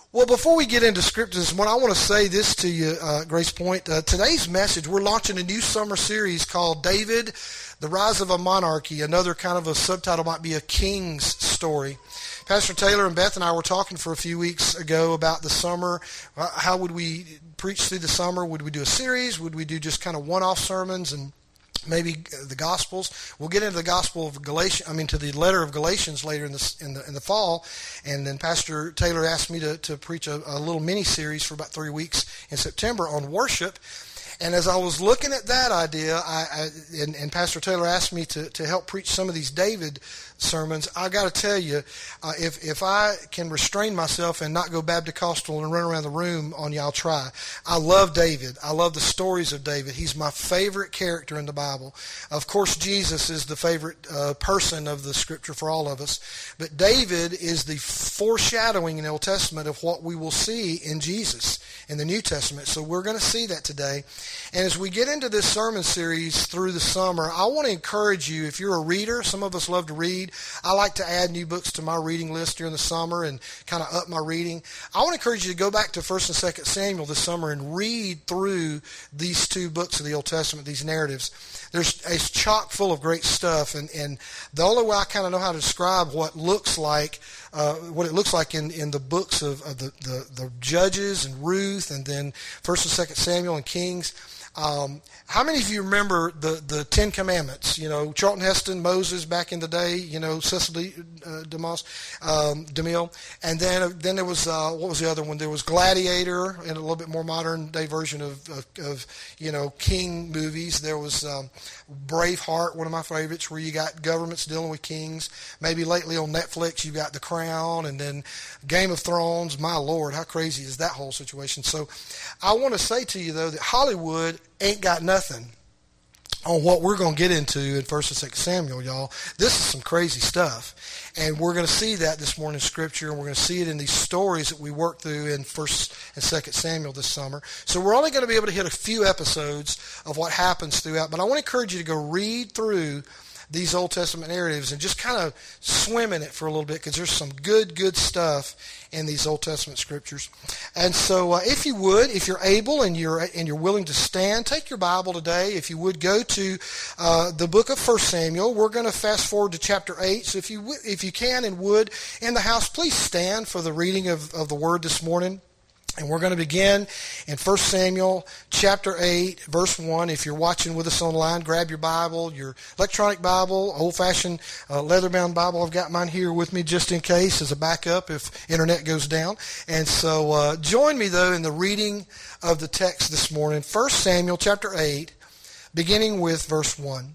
Well, before we get into scripture this morning, I want to say this to you, Grace Point. Today's message, we're launching a new summer series called David, the Rise of a Monarchy. Another kind of a subtitle might be A King's Story. Pastor Taylor and Beth and I were talking for a few weeks ago about the summer. How would we preach through the summer? Would we do a series? Would we do just kind of one-off sermons and maybe the Gospels? We'll get into the Gospel of Galatians. To the letter of Galatians later in the fall, and then Pastor Taylor asked me to preach a little mini series for about 3 weeks in September on worship. And as I was looking at that idea, and Pastor Taylor asked me to help preach some of these David sermons, I got to tell you, if I can restrain myself and not go Baptist-costal and run around the room on you, I'll try. I love David. I love the stories of David. He's my favorite character in the Bible. Of course, Jesus is the favorite person of the Scripture for all of us. But David is the foreshadowing in the Old Testament of what we will see in Jesus in the New Testament. So we're going to see that today. And as we get into this sermon series through the summer, I want to encourage you, if you're a reader, some of us love to read. I like to add new books to my reading list during the summer and kind of up my reading. I want to encourage you to go back to 1st and 2nd Samuel this summer and read through these two books of the Old Testament, these narratives. It's chock full of great stuff, and the only way I kind of know how to describe what it looks like in the books of the Judges and Ruth, and then 1st and 2nd Samuel and Kings. How many of you remember the Ten Commandments? Charlton Heston, Moses back in the day, Cecily DeMille. And then there was, what was the other one? There was Gladiator, and a little bit more modern day version of king movies. There was Braveheart, one of my favorites, where you got governments dealing with kings. Maybe lately on Netflix you've got The Crown, and then Game of Thrones. My Lord, how crazy is that whole situation? So I want to say to you, though, that Hollywood ain't got nothing on what we're going to get into in 1st and 2nd Samuel, y'all. This is some crazy stuff. And we're going to see that this morning in Scripture, and we're going to see it in these stories that we work through in 1st and 2nd Samuel this summer. So we're only going to be able to hit a few episodes of what happens throughout, but I want to encourage you to go read through these Old Testament narratives and just kind of swim in it for a little bit, because there's some good stuff in these Old Testament scriptures. And so if you would, if you're able and you're willing to stand, take your Bible today. If you would, go to the book of 1 Samuel. We're going to fast forward to chapter 8. So if you can and would, in the house, please stand for the reading of the Word this morning. And we're going to begin in 1 Samuel chapter 8, verse 1. If you're watching with us online, grab your Bible, your electronic Bible, old-fashioned leather-bound Bible. I've got mine here with me just in case as a backup if internet goes down. And so join me, though, in the reading of the text this morning. 1 Samuel chapter 8, beginning with verse 1.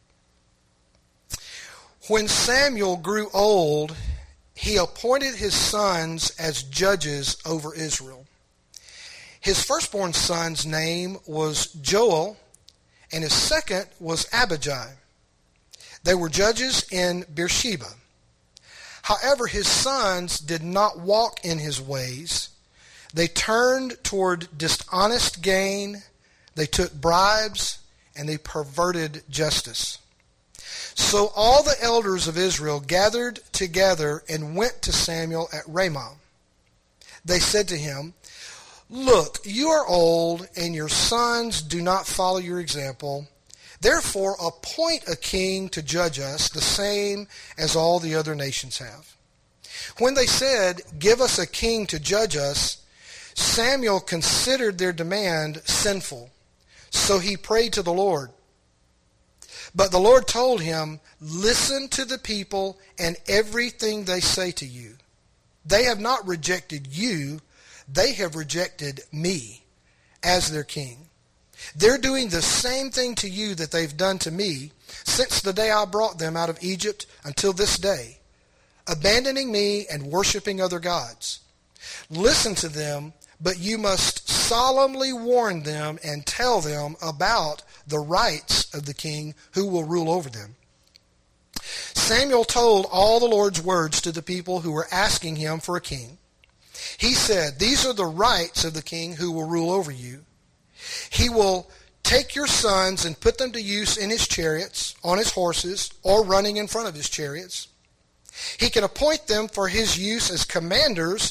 When Samuel grew old, he appointed his sons as judges over Israel. His firstborn son's name was Joel, and his second was Abijah. They were judges in Beersheba. However, his sons did not walk in his ways. They turned toward dishonest gain, they took bribes, and they perverted justice. So all the elders of Israel gathered together and went to Samuel at Ramah. They said to him, "Look, you are old, and your sons do not follow your example. Therefore, appoint a king to judge us, the same as all the other nations have." When they said, "Give us a king to judge us," Samuel considered their demand sinful. So he prayed to the Lord. But the Lord told him, "Listen to the people and everything they say to you. They have not rejected you. They have rejected me as their king. They're doing the same thing to you that they've done to me since the day I brought them out of Egypt until this day, abandoning me and worshiping other gods. Listen to them, but you must solemnly warn them and tell them about the rights of the king who will rule over them." Samuel told all the Lord's words to the people who were asking him for a king. He said, "These are the rights of the king who will rule over you. He will take your sons and put them to use in his chariots, on his horses, or running in front of his chariots. He can appoint them for his use as commanders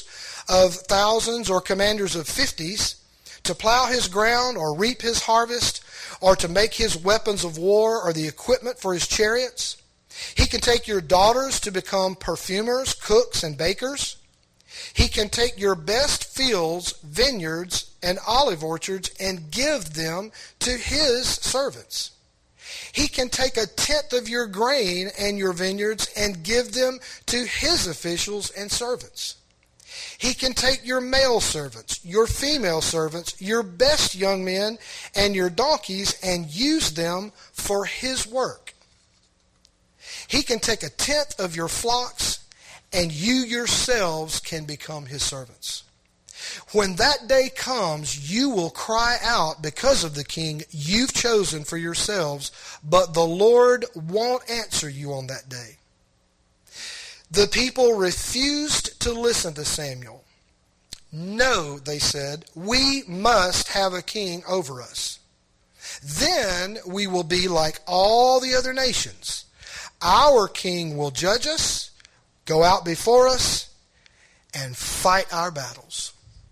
of thousands or commanders of 50s, to plow his ground or reap his harvest, or to make his weapons of war or the equipment for his chariots. He can take your daughters to become perfumers, cooks, and bakers. He can take your best fields, vineyards, and olive orchards and give them to his servants. He can take a tenth of your grain and your vineyards and give them to his officials and servants. He can take your male servants, your female servants, your best young men, and your donkeys and use them for his work. He can take a tenth of your flocks, and you yourselves can become his servants. When that day comes, you will cry out because of the king you've chosen for yourselves, but the Lord won't answer you on that day. The people refused to listen to Samuel. No, they said, we must have a king over us. Then we will be like all the other nations. Our king will judge us, go out before us, and fight our battles.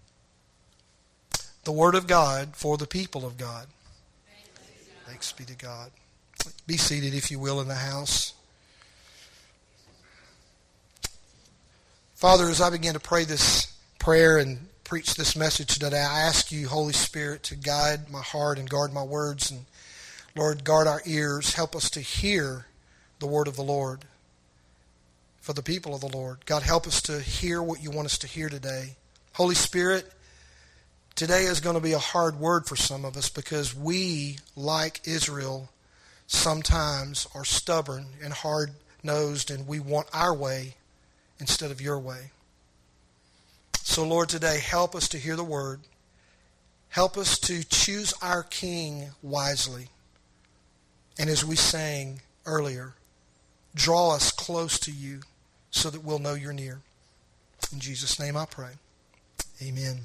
The word of God for the people of God. Thanks be to God. Be seated, if you will, in the house. Father, as I begin to pray this prayer and preach this message today, I ask you, Holy Spirit, to guide my heart and guard my words. And Lord, guard our ears. Help us to hear the word of the Lord for the people of the Lord. God, help us to hear what you want us to hear today. Holy Spirit, today is going to be a hard word for some of us because we, like Israel, sometimes are stubborn and hard-nosed, and we want our way instead of your way. So, Lord, today, help us to hear the word. Help us to choose our King wisely. And as we sang earlier, draw us close to you so that we'll know you're near. In Jesus' name I pray. Amen.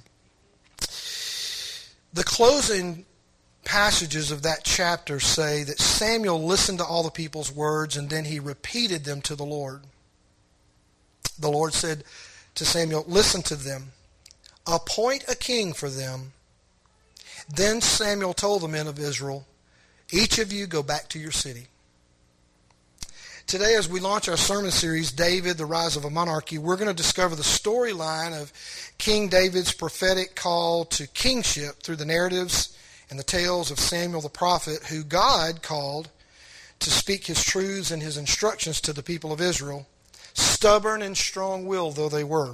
The closing passages of that chapter say that Samuel listened to all the people's words and then he repeated them to the Lord. The Lord said to Samuel, listen to them. Appoint a king for them. Then Samuel told the men of Israel, each of you go back to your city. Today, as we launch our sermon series, David, the Rise of a Monarchy, we're going to discover the storyline of King David's prophetic call to kingship through the narratives and the tales of Samuel the prophet, who God called to speak his truths and his instructions to the people of Israel, stubborn and strong-willed though they were.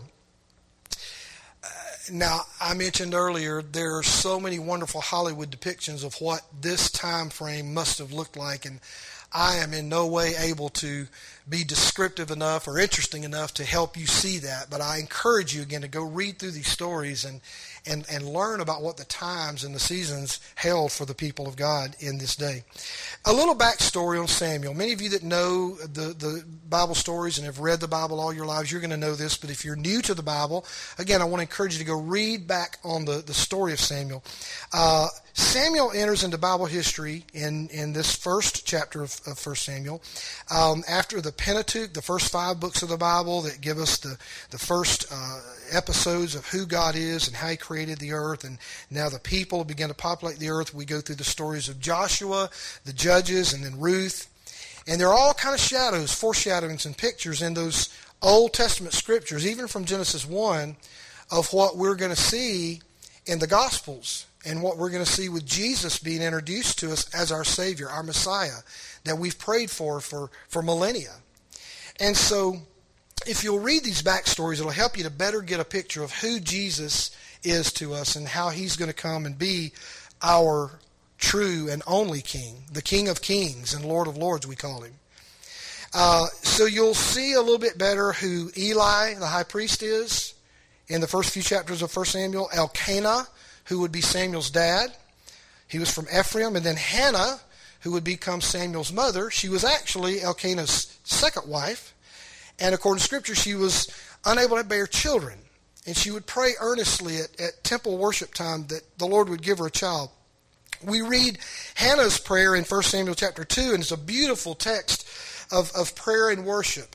Now, I mentioned earlier, there are so many wonderful Hollywood depictions of what this time frame must have looked like, and I am in no way able to be descriptive enough or interesting enough to help you see that. But I encourage you again to go read through these stories and learn about what the times and the seasons held for the people of God in this day. A little backstory on Samuel. Many of you that know the Bible stories and have read the Bible all your lives, you're going to know this. But if you're new to the Bible, again, I want to encourage you to go read back on the story of Samuel. Samuel enters into Bible history in this first chapter of 1 Samuel. After the Pentateuch, the first 5 books of the Bible that give us the first episodes of who God is and how he created the earth, and now the people begin to populate the earth. We go through the stories of Joshua, the Judges, and then Ruth. And there are all kind of shadows, foreshadowings, and pictures in those Old Testament scriptures, even from Genesis 1, of what we're going to see in the Gospels and what we're going to see with Jesus being introduced to us as our Savior, our Messiah, that we've prayed for millennia. And so if you'll read these backstories, it'll help you to better get a picture of who Jesus is to us and how he's going to come and be our true and only King, the King of Kings and Lord of Lords, we call him. So you'll see a little bit better who Eli, the high priest, is in the first few chapters of 1 Samuel. Elkanah, who would be Samuel's dad. He was from Ephraim. And then Hannah, who would become Samuel's mother. She was actually Elkanah's second wife. And according to Scripture, she was unable to bear children. And she would pray earnestly at temple worship time that the Lord would give her a child. We read Hannah's prayer in 1 Samuel chapter 2, and it's a beautiful text of prayer and worship.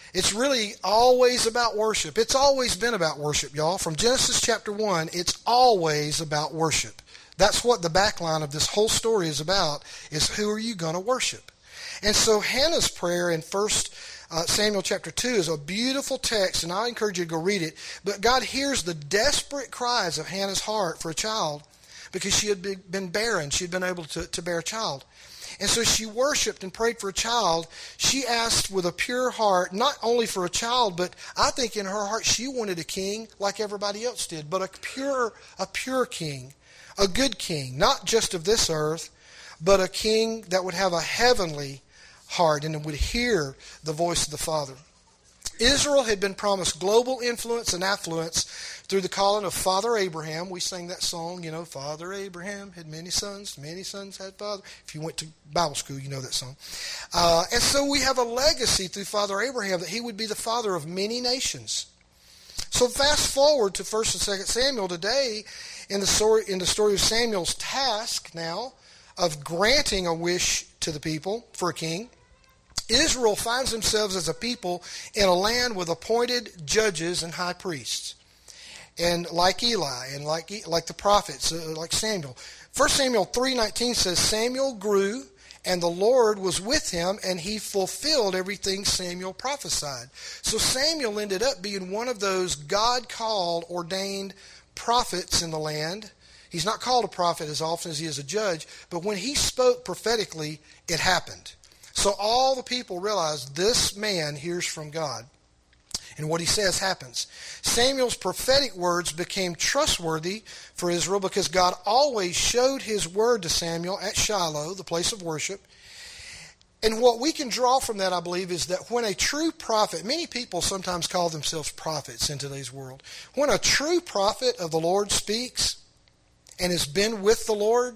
It's really always about worship. It's always been about worship, y'all. From Genesis chapter 1, it's always about worship. That's what the backline of this whole story is about, is who are you going to worship? And so Hannah's prayer in 1 Samuel chapter 2 is a beautiful text, and I encourage you to go read it. But God hears the desperate cries of Hannah's heart for a child because she had been barren. She had been able to bear a child. And so she worshiped and prayed for a child. She asked with a pure heart, not only for a child, but I think in her heart she wanted a king like everybody else did, but a pure king, a good king, not just of this earth, but a king that would have a heavenly heart and would hear the voice of the Father. Israel had been promised global influence and affluence through the calling of Father Abraham. We sang that song, Father Abraham had many sons had father. If you went to Bible school, you know that song. And so we have a legacy through Father Abraham that he would be the father of many nations. So fast forward to 1 and 2 Samuel today, in the story of Samuel's task now of granting a wish to the people for a king. Israel finds themselves as a people in a land with appointed judges and high priests. And like Eli, and like the prophets, like Samuel. 1 Samuel 3:19 says, Samuel grew, and the Lord was with him, and he fulfilled everything Samuel prophesied. So Samuel ended up being one of those God-called, ordained prophets in the land. He's not called a prophet as often as he is a judge, but when he spoke prophetically, it happened. So all the people realized this man hears from God. And what he says happens. Samuel's prophetic words became trustworthy for Israel because God always showed his word to Samuel at Shiloh, the place of worship. And what we can draw from that, I believe, is that when a true prophet, many people sometimes call themselves prophets in today's world. When a true prophet of the Lord speaks and has been with the Lord,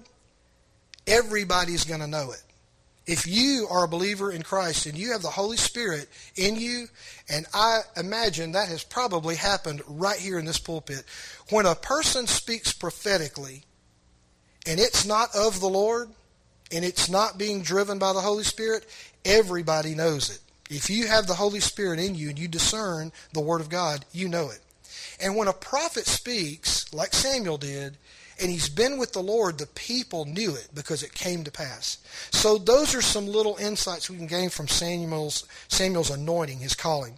everybody's going to know it. If you are a believer in Christ and you have the Holy Spirit in you, and I imagine that has probably happened right here in this pulpit, when a person speaks prophetically and it's not of the Lord and it's not being driven by the Holy Spirit, everybody knows it. If you have the Holy Spirit in you and you discern the Word of God, you know it. And when a prophet speaks, like Samuel did, and he's been with the Lord, the people knew it because it came to pass. So those are some little insights we can gain from Samuel's anointing, his calling.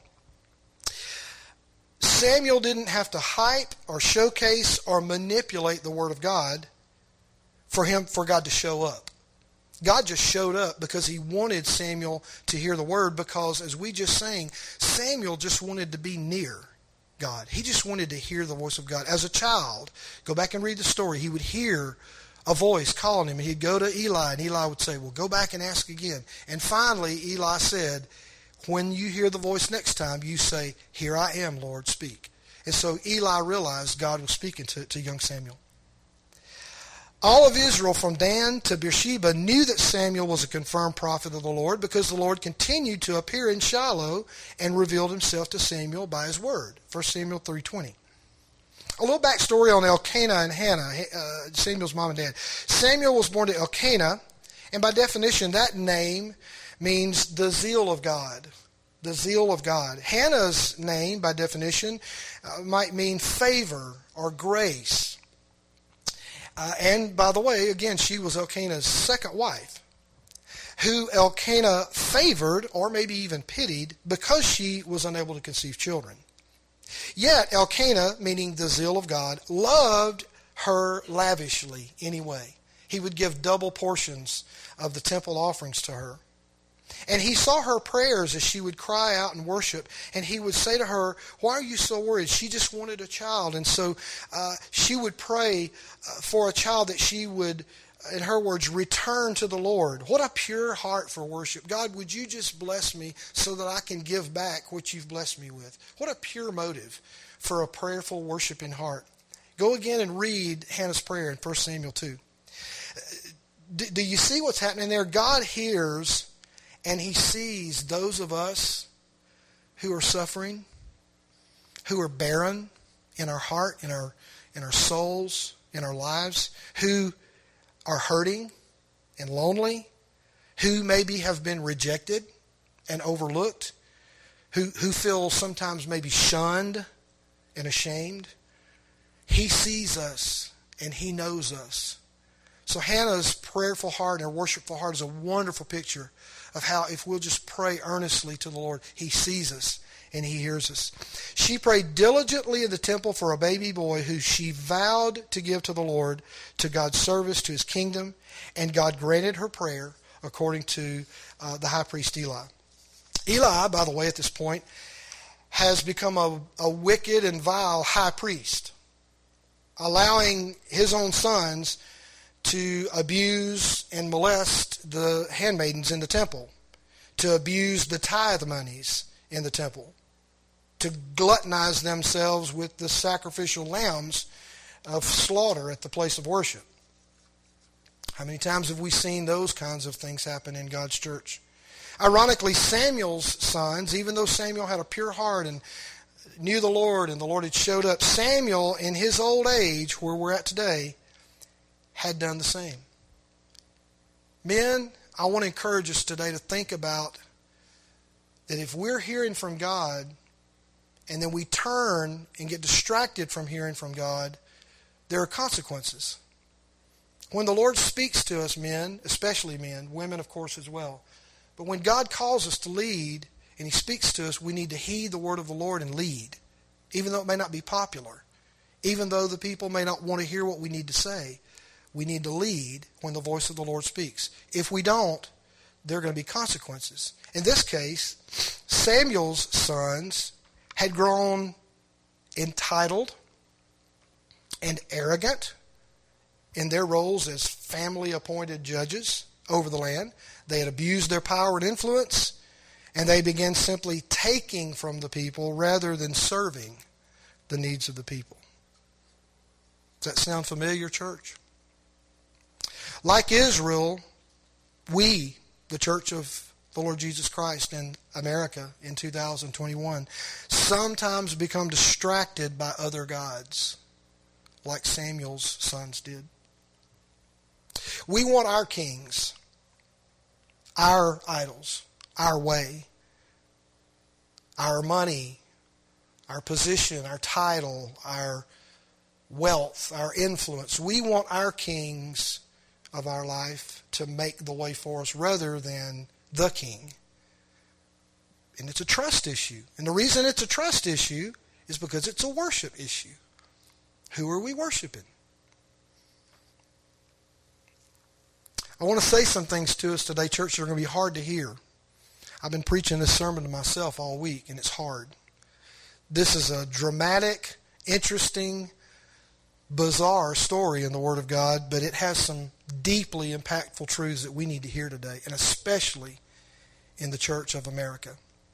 Samuel didn't have to hype or showcase or manipulate the Word of God for God to show up. God just showed up because he wanted Samuel to hear the Word because, as we just sang, Samuel just wanted to be near God. He just wanted to hear the voice of God. As a child, go back and read the story, he would hear a voice calling him, and he'd go to Eli, and Eli would say, well, go back and ask again. And finally, Eli said, when you hear the voice next time, you say, here I am, Lord, speak. And so Eli realized God was speaking to young Samuel. All of Israel from Dan to Beersheba knew that Samuel was a confirmed prophet of the Lord because the Lord continued to appear in Shiloh and revealed himself to Samuel by his word. 1 Samuel 3:20. A little backstory on Elkanah and Hannah, Samuel's mom and dad. Samuel was born to Elkanah, and by definition that name means the zeal of God. The zeal of God. Hannah's name, by definition, might mean favor or grace. And by the way, again, she was Elkanah's second wife, who Elkanah favored or maybe even pitied because she was unable to conceive children. Yet Elkanah, meaning the zeal of God, loved her lavishly anyway. He would give double portions of the temple offerings to her. And he saw her prayers as she would cry out and worship. And he would say to her, why are you so worried? She just wanted a child. And so she would pray for a child that she would, in her words, return to the Lord. What a pure heart for worship. God, would you just bless me so that I can give back what you've blessed me with? What a pure motive for a prayerful, worshiping heart. Go again and read Hannah's prayer in 1 Samuel 2. Do you see what's happening there? God hears and he sees those of us who are suffering, who are barren in our heart, in our souls, in our lives, who are hurting and lonely, who maybe have been rejected and overlooked, who feel sometimes maybe shunned and ashamed. He sees us and He knows us. So Hannah's prayerful heart and her worshipful heart is a wonderful picture of how if we'll just pray earnestly to the Lord, He sees us and He hears us. She prayed diligently in the temple for a baby boy who she vowed to give to the Lord, to God's service, to His kingdom, and God granted her prayer according to the high priest Eli. Eli, by the way, at this point, has become a wicked and vile high priest, allowing his own sons to abuse and molest the handmaidens in the temple, to abuse the tithe monies in the temple, to gluttonize themselves with the sacrificial lambs of slaughter at the place of worship. How many times have we seen those kinds of things happen in God's church? Ironically, Samuel's sons, even though Samuel had a pure heart and knew the Lord and the Lord had showed up, Samuel, in his old age, where we're at today, had done the same. Men, I want to encourage us today to think about that if we're hearing from God and then we turn and get distracted from hearing from God, there are consequences. When the Lord speaks to us, men, especially men, women of course as well, but when God calls us to lead and He speaks to us, we need to heed the word of the Lord and lead, even though it may not be popular, even though the people may not want to hear what we need to say. We need to lead when the voice of the Lord speaks. If we don't, there are going to be consequences. In this case, Samuel's sons had grown entitled and arrogant in their roles as family-appointed judges over the land. They had abused their power and influence, and they began simply taking from the people rather than serving the needs of the people. Does that sound familiar, church? Like Israel, we, the Church of the Lord Jesus Christ in America in 2021, sometimes become distracted by other gods, like Samuel's sons did. We want our kings, our idols, our way, our money, our position, our title, our wealth, our influence. We want our kings of our life to make the way for us rather than the king. And it's a trust issue. And the reason it's a trust issue is because it's a worship issue. Who are we worshiping? I want to say some things to us today, church, that are going to be hard to hear. I've been preaching this sermon to myself all week, and it's hard. This is a dramatic, interesting, bizarre story in the Word of God, but it has some deeply impactful truths that we need to hear today, and especially in the Church of America.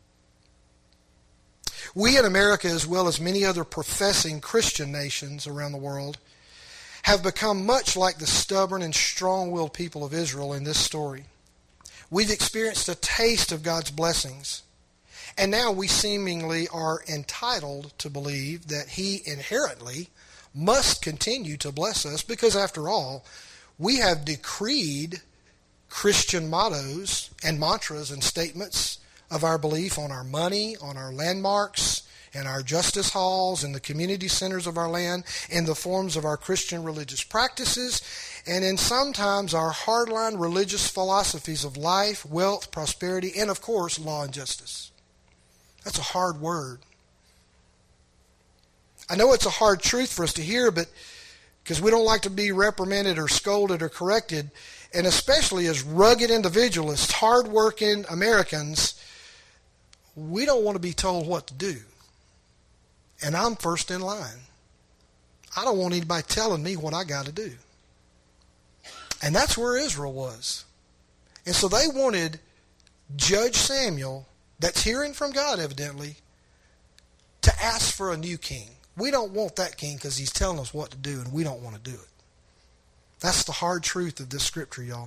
We in America, as well as many other professing Christian nations around the world, have become much like the stubborn and strong-willed people of Israel in this story. We've experienced a taste of God's blessings, and now we seemingly are entitled to believe that He inherently must continue to bless us because, after all, we have decreed Christian mottos and mantras and statements of our belief on our money, on our landmarks, and our justice halls, and the community centers of our land, in the forms of our Christian religious practices, and in sometimes our hardline religious philosophies of life, wealth, prosperity, and of course, law and justice. That's a hard word. I know it's a hard truth for us to hear, but because we don't like to be reprimanded or scolded or corrected, and especially as rugged individualists, hard-working Americans, we don't want to be told what to do. And I'm first in line. I don't want anybody telling me what I got to do. And that's where Israel was. And so they wanted Judge Samuel, that's hearing from God evidently, to ask for a new king. We don't want that king because he's telling us what to do, and we don't want to do it. That's the hard truth of this scripture, y'all.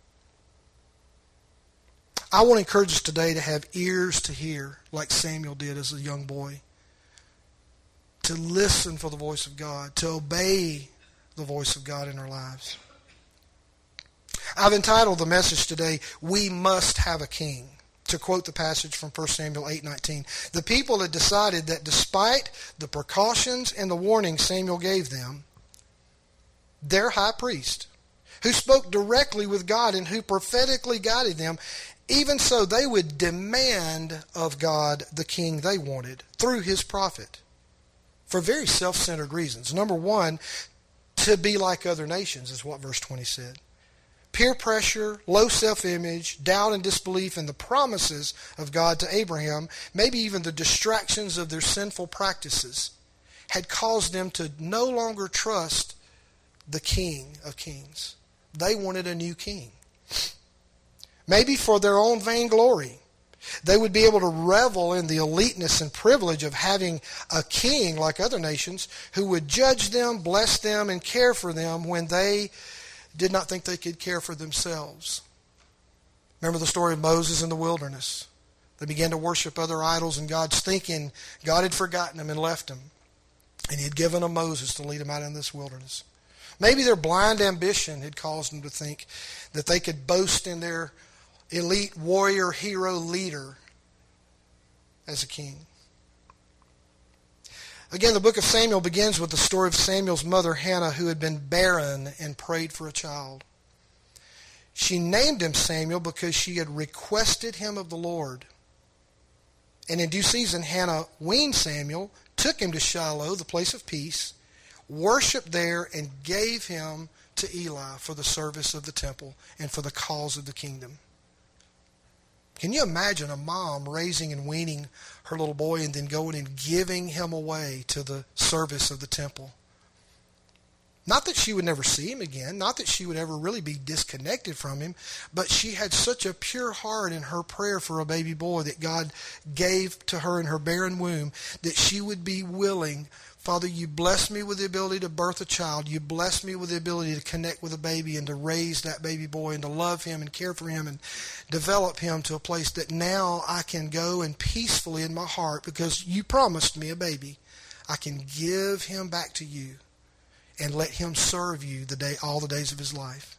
I want to encourage us today to have ears to hear, like Samuel did as a young boy, to listen for the voice of God, to obey the voice of God in our lives. I've entitled the message today, We Must Have a King. To quote the passage from 1 Samuel 8:19, the people had decided that despite the precautions and the warnings Samuel gave them, their high priest, who spoke directly with God and who prophetically guided them, even so they would demand of God the king they wanted through his prophet for very self-centered reasons. Number one, to be like other nations is what verse 20 said. Peer pressure, low self-image, doubt and disbelief in the promises of God to Abraham, maybe even the distractions of their sinful practices, had caused them to no longer trust the King of Kings. They wanted a new king. Maybe for their own vainglory, they would be able to revel in the eliteness and privilege of having a king like other nations who would judge them, bless them, and care for them when they did not think they could care for themselves. Remember the story of Moses in the wilderness. They began to worship other idols, and God's thinking God had forgotten them and left them. And he had given them Moses to lead them out in this wilderness. Maybe their blind ambition had caused them to think that they could boast in their elite warrior hero leader as a king. Again, the book of Samuel begins with the story of Samuel's mother, Hannah, who had been barren and prayed for a child. She named him Samuel because she had requested him of the Lord. And in due season, Hannah weaned Samuel, took him to Shiloh, the place of peace, worshipped there, and gave him to Eli for the service of the temple and for the cause of the kingdom. Can you imagine a mom raising and weaning her little boy and then going and giving him away to the service of the temple? Not that she would never see him again, not that she would ever really be disconnected from him, but she had such a pure heart in her prayer for a baby boy that God gave to her in her barren womb that she would be willing. Father, you blessed me with the ability to birth a child. You blessed me with the ability to connect with a baby and to raise that baby boy and to love him and care for him and develop him to a place that now I can go and peacefully in my heart, because you promised me a baby, I can give him back to you and let him serve you all the days of his life.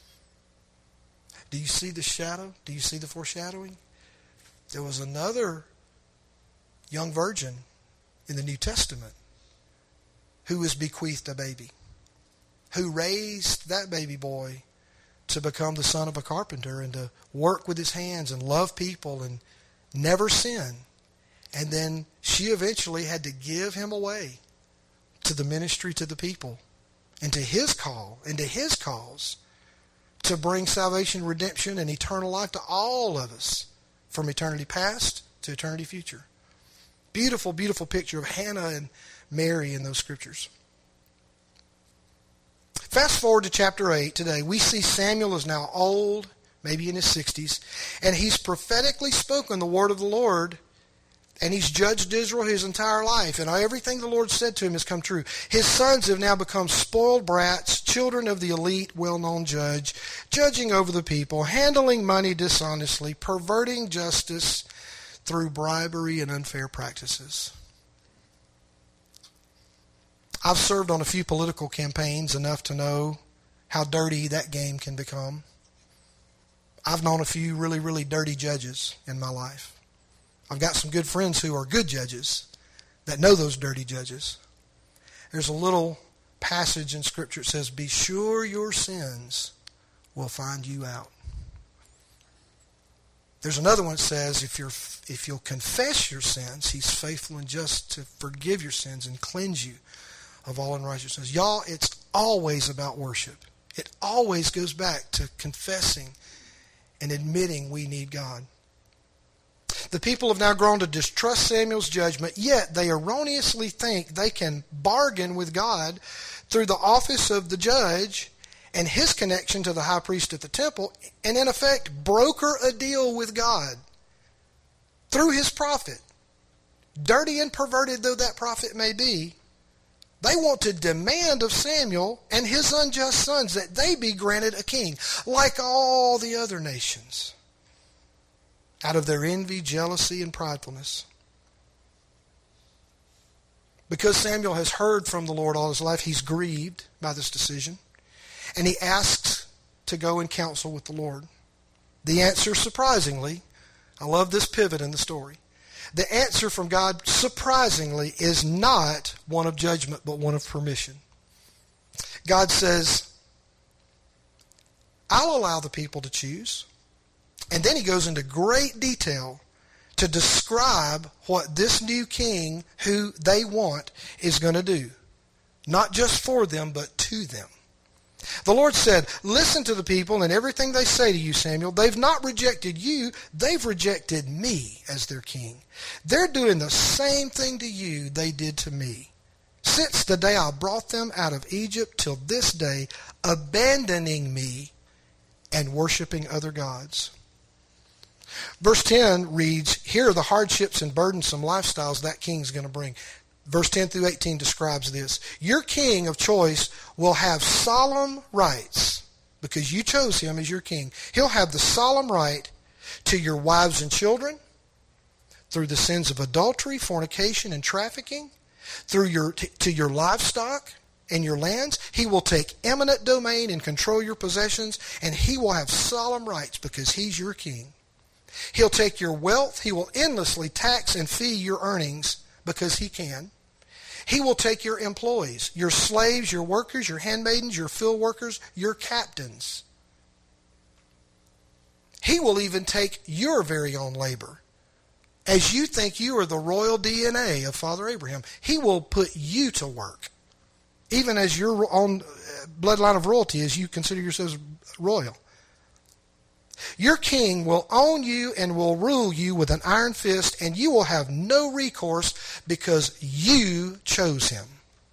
Do you see the shadow? Do you see the foreshadowing? There was another young virgin in the New Testament who was bequeathed a baby, who raised that baby boy to become the son of a carpenter and to work with his hands and love people and never sin. And then she eventually had to give him away to the ministry to the people and to his call and to his cause to bring salvation, redemption, and eternal life to all of us from eternity past to eternity future. Beautiful, beautiful picture of Hannah and Mary in those scriptures. Fast forward to chapter 8 today. We see Samuel is now old, maybe in his 60s, and he's prophetically spoken the word of the Lord, and he's judged Israel his entire life, and everything the Lord said to him has come true. His sons have now become spoiled brats, children of the elite, well-known judge, judging over the people, handling money dishonestly, perverting justice through bribery and unfair practices. I've served on a few political campaigns enough to know how dirty that game can become. I've known a few really, really dirty judges in my life. I've got some good friends who are good judges that know those dirty judges. There's a little passage in Scripture that says, "Be sure your sins will find you out." There's another one that says, if you'll confess your sins, he's faithful and just to forgive your sins and cleanse you of all unrighteousness. Y'all, it's always about worship. It always goes back to confessing and admitting we need God. The people have now grown to distrust Samuel's judgment, yet they erroneously think they can bargain with God through the office of the judge and his connection to the high priest at the temple, and in effect broker a deal with God through his prophet. Dirty and perverted though that prophet may be, they want to demand of Samuel and his unjust sons that they be granted a king, like all the other nations, out of their envy, jealousy, and pridefulness. Because Samuel has heard from the Lord all his life, he's grieved by this decision, and he asks to go and counsel with the Lord. The answer, surprisingly, I love this pivot in the story. The answer from God, surprisingly, is not one of judgment, but one of permission. God says, I'll allow the people to choose. And then he goes into great detail to describe what this new king who they want is going to do. Not just for them, but to them. The Lord said, listen to the people and everything they say to you, Samuel. They've not rejected you. They've rejected me as their king. They're doing the same thing to you they did to me. Since the day I brought them out of Egypt till this day, abandoning me and worshiping other gods. Verse 10 reads, here are the hardships and burdensome lifestyles that king's going to bring. Verse 10 through 18 describes this. Your king of choice will have solemn rights because you chose him as your king. He'll have the solemn right to your wives and children through the sins of adultery, fornication, and trafficking, to your livestock and your lands. He will take eminent domain and control your possessions, and he will have solemn rights because he's your king. He'll take your wealth. He will endlessly tax and fee your earnings because he can. He will take your employees, your slaves, your workers, your handmaidens, your field workers, your captains. He will even take your very own labor. As you think you are the royal DNA of Father Abraham, he will put you to work. Even as your own bloodline of royalty, as you consider yourselves royal. Your king will own you and will rule you with an iron fist, and you will have no recourse because you chose him.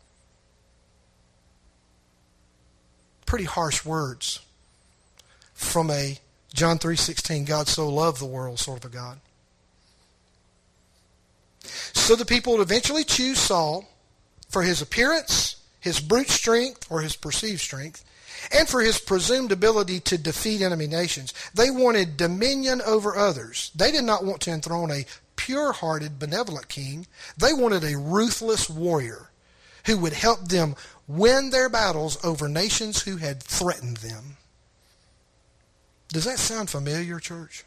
Pretty harsh words from a John 3:16, God so loved the world sort of a God. So the people would eventually choose Saul for his appearance, his brute strength, or his perceived strength, and for his presumed ability to defeat enemy nations. They wanted dominion over others. They did not want to enthrone a pure-hearted, benevolent king. They wanted a ruthless warrior who would help them win their battles over nations who had threatened them. Does that sound familiar, church?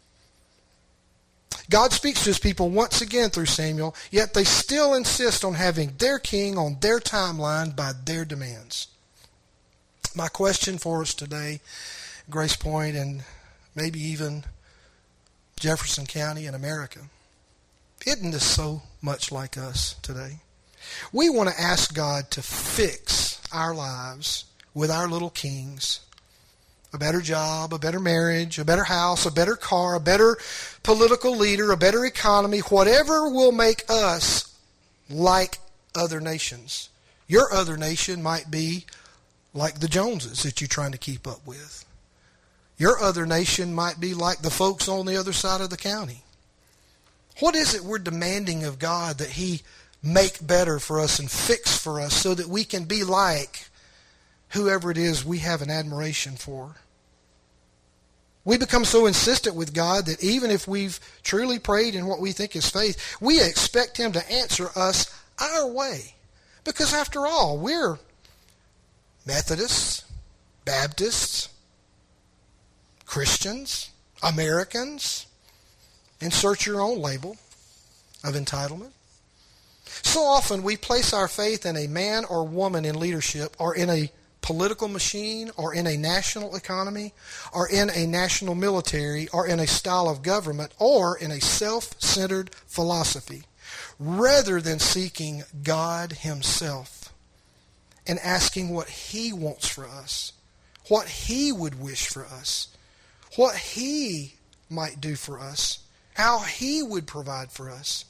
God speaks to his people once again through Samuel, yet they still insist on having their king on their timeline by their demands. My question for us today, Grace Point and maybe even Jefferson County in America, isn't this so much like us today? We want to ask God to fix our lives with our little kings. A better job, a better marriage, a better house, a better car, a better political leader, a better economy, whatever will make us like other nations. Your other nation might be like the Joneses that you're trying to keep up with. Your other nation might be like the folks on the other side of the county. What is it we're demanding of God that he make better for us and fix for us so that we can be like whoever it is we have an admiration for? We become so insistent with God that even if we've truly prayed in what we think is faith, we expect him to answer us our way. Because after all, we're Methodists, Baptists, Christians, Americans. Insert your own label of entitlement. So often we place our faith in a man or woman in leadership, or in a political machine, or in a national economy, or in a national military, or in a style of government, or in a self-centered philosophy, rather than seeking God himself and asking what he wants for us, what he would wish for us, what he might do for us, how he would provide for us.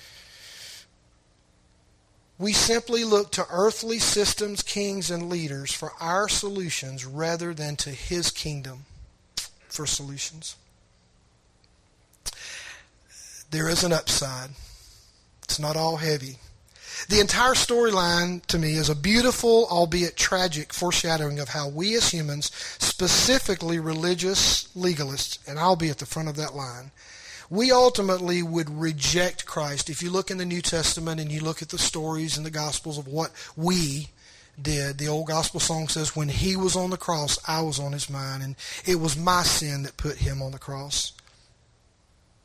We simply look to earthly systems, kings, and leaders for our solutions rather than to his kingdom for solutions. There is an upside. It's not all heavy. The entire storyline, to me, is a beautiful, albeit tragic, foreshadowing of how we as humans, specifically religious legalists, and I'll be at the front of that line, we ultimately would reject Christ. If you look in the New Testament and you look at the stories in the Gospels of what we did, the old gospel song says, when he was on the cross, I was on his mind, and it was my sin that put him on the cross.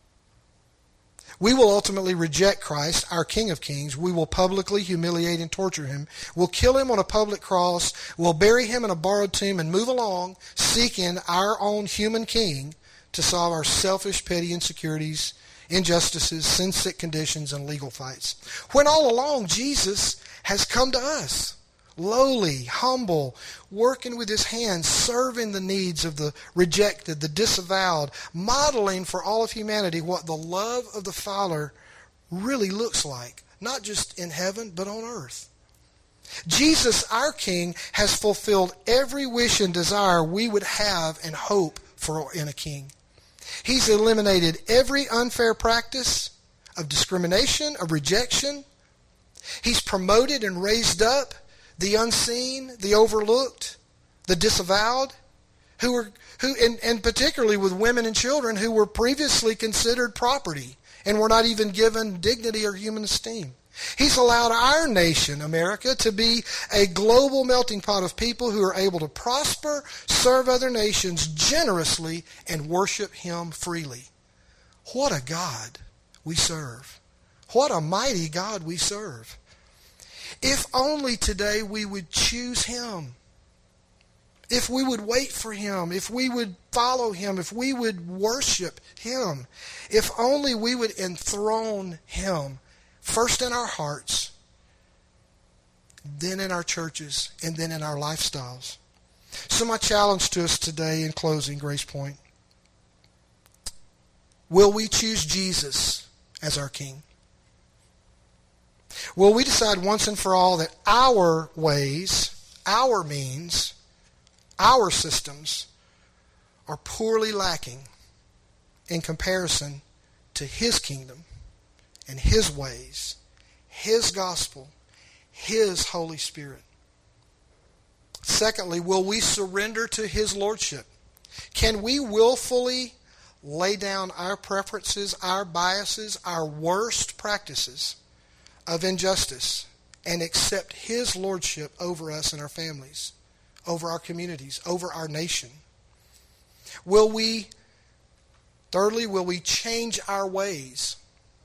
We will ultimately reject Christ, our King of Kings. We will publicly humiliate and torture him. We'll kill him on a public cross. We'll bury him in a borrowed tomb and move along, seeking our own human king to solve our selfish, petty insecurities, injustices, sin-sick conditions, and legal fights. When all along, Jesus has come to us, lowly, humble, working with his hands, serving the needs of the rejected, the disavowed, modeling for all of humanity what the love of the Father really looks like, not just in heaven, but on earth. Jesus, our King, has fulfilled every wish and desire we would have and hope for in a king. He's eliminated every unfair practice of discrimination, of rejection. He's promoted and raised up the unseen, the overlooked, the disavowed, and particularly with women and children who were previously considered property and were not even given dignity or human esteem. He's allowed our nation, America, to be a global melting pot of people who are able to prosper, serve other nations generously, and worship him freely. What a God we serve. What a mighty God we serve. If only today we would choose him. If we would wait for him. If we would follow him. If we would worship him. If only we would enthrone him. First in our hearts. Then in our churches. And then in our lifestyles. So my challenge to us today in closing, Grace Point. Will we choose Jesus as our King? Will we decide once and for all that our ways, our means, our systems are poorly lacking in comparison to his kingdom and his ways, his gospel, his Holy Spirit? Secondly, will we surrender to his lordship? Can we willfully lay down our preferences, our biases, our worst practices of injustice and accept his lordship over us and our families, over our communities, over our nation? Thirdly, will we change our ways?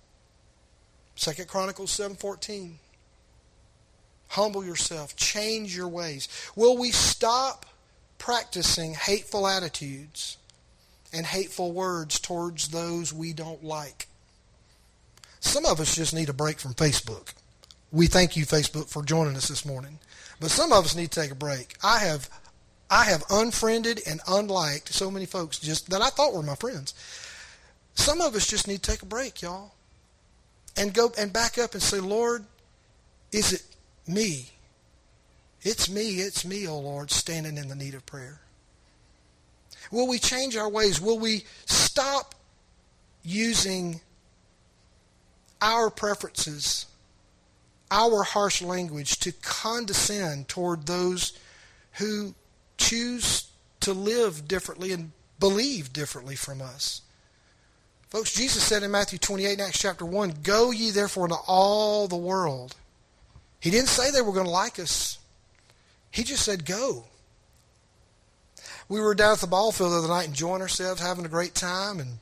2 Chronicles 7:14. Humble yourself, change your ways. Will we stop practicing hateful attitudes and hateful words towards those we don't like? Some of us just need a break from Facebook. We thank you, Facebook, for joining us this morning. But some of us need to take a break. I have unfriended and unliked so many folks just that I thought were my friends. Some of us just need to take a break, y'all. And go and back up and say, Lord, is it me? It's me, oh Lord, standing in the need of prayer. Will we change our ways? Will we stop using our preferences, our harsh language to condescend toward those who choose to live differently and believe differently from us? Folks, Jesus said in Matthew 28, Acts chapter 1, go ye therefore into all the world. He didn't say they were going to like us. He just said go. We were down at the ball field the other night enjoying ourselves, having a great time, and,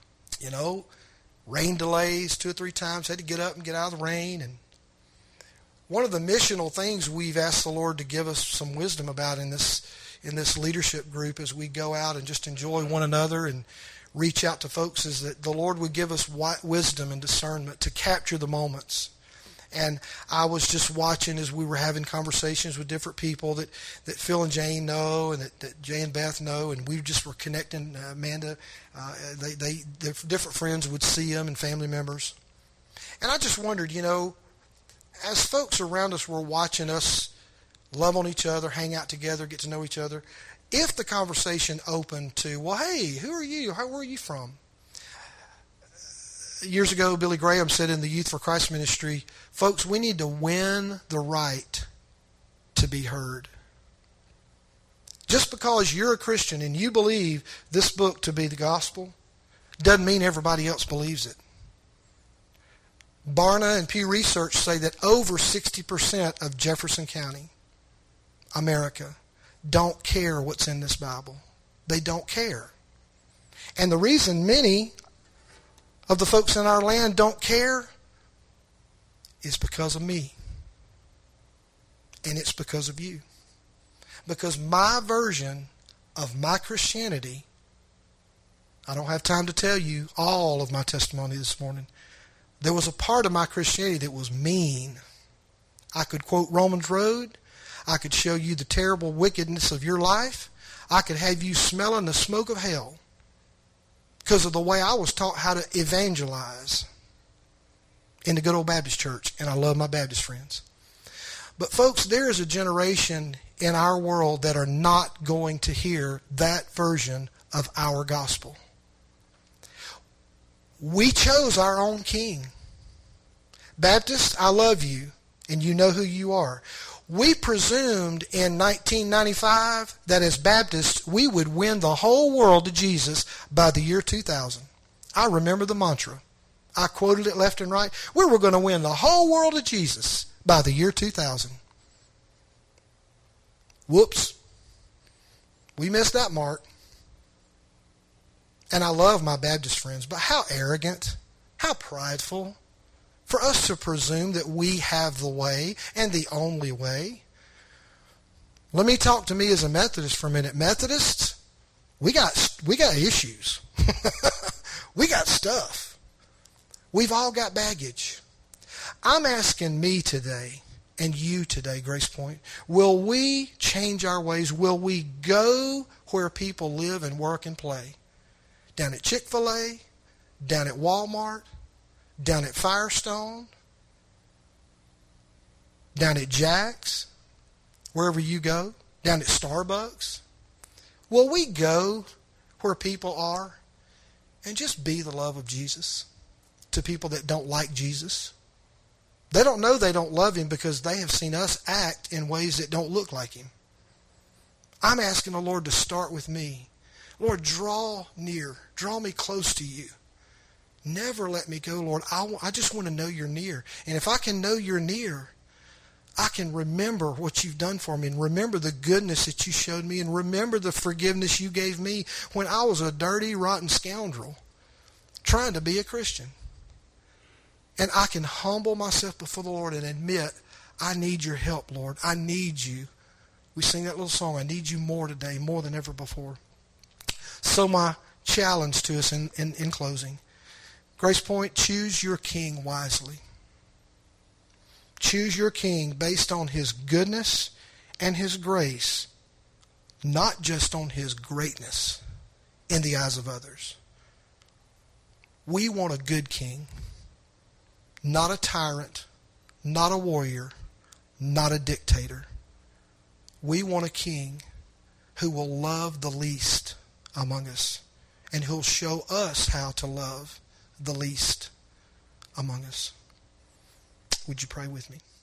rain delays 2 or 3 times, had to get up and get out of the rain. And one of the missional things we've asked the Lord to give us some wisdom about in this leadership group as we go out and just enjoy one another and reach out to folks is that the Lord would give us wisdom and discernment to capture the moments. And I was just watching as we were having conversations with different people that Phil and Jane know and that Jay and Beth know, and we just were connecting. Amanda, their different friends would see them and family members. And I just wondered, as folks around us were watching us love on each other, hang out together, get to know each other, if the conversation opened to, well, hey, who are you? Where are you from? Years ago, Billy Graham said in the Youth for Christ ministry, folks, we need to win the right to be heard. Just because you're a Christian and you believe this book to be the gospel doesn't mean everybody else believes it. Barna and Pew Research say that over 60% of Jefferson County, America, don't care what's in this Bible. They don't care. And the reason many of the folks in our land don't care, it's because of me. And it's because of you. Because my version of my Christianity, I don't have time to tell you all of my testimony this morning. There was a part of my Christianity that was mean. I could quote Romans Road. I could show you the terrible wickedness of your life. I could have you smelling the smoke of hell because of the way I was taught how to evangelize in the good old Baptist church. And I love my Baptist friends. But folks, there is a generation in our world that are not going to hear that version of our gospel. We chose our own king. Baptists, I love you, and you know who you are. We presumed in 1995 that as Baptists, we would win the whole world to Jesus by the year 2000. I remember the mantra. I quoted it left and right. We were going to win the whole world to Jesus by the year 2000. Whoops. We missed that mark. And I love my Baptist friends, but how arrogant, how prideful for us to presume that we have the way and the only way. Let me talk to me as a Methodist for a minute. Methodists, we got issues. We got stuff. We've all got baggage. I'm asking me today and you today, Grace Point, will we change our ways? Will we go where people live and work and play? Down at Chick-fil-A, down at Walmart, down at Firestone, down at Jack's, wherever you go, down at Starbucks. Will we go where people are and just be the love of Jesus to people that don't like Jesus? They don't know they don't love him because they have seen us act in ways that don't look like him. I'm asking the Lord to start with me. Lord, draw near. Draw me close to you. Never let me go, Lord. I just want to know you're near. And if I can know you're near, I can remember what you've done for me and remember the goodness that you showed me and remember the forgiveness you gave me when I was a dirty, rotten scoundrel trying to be a Christian. And I can humble myself before the Lord and admit, I need your help, Lord. I need you. We sing that little song, I need you more today, more than ever before. So my challenge to us in closing, Grace Point, choose your king wisely. Choose your king based on his goodness and his grace, not just on his greatness in the eyes of others. We want a good king, not a tyrant, not a warrior, not a dictator. We want a king who will love the least among us and who'll show us how to love the least among us. Would you pray with me?